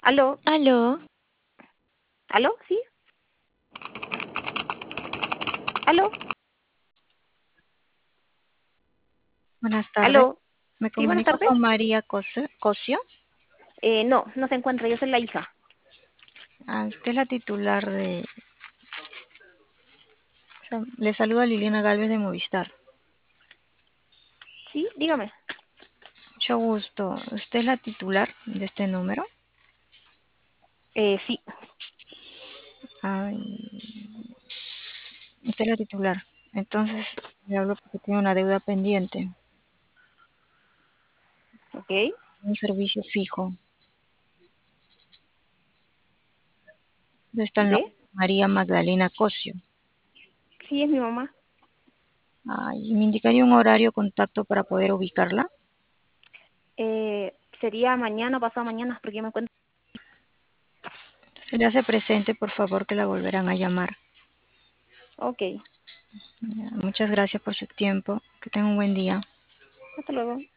¿Aló? Aló, ¿Aló? ¿Sí? ¿Aló? buenas tardes. ¿Aló? Me ¿Sí? Buenas comunico tardes. con María Cosio. No, no se encuentra, yo soy la hija. Usted es la titular de... Le saluda Liliana Galvez de Movistar. ¿Sí? Dígame. Mucho gusto. ¿Usted es la titular de este número? Sí. Ay, usted es la titular. Entonces, le hablo porque tiene una deuda pendiente. Ok. Un servicio fijo. Está el nombre ¿De? María Magdalena Cosio. Sí, es mi mamá. Ay, ¿me indicaría un horario contacto para poder ubicarla? Sería mañana, pasado mañana, porque yo me encuentro. Se le hace presente, por favor, que la volverán a llamar. Ok. Muchas gracias por su tiempo. Que tenga un buen día. Hasta luego.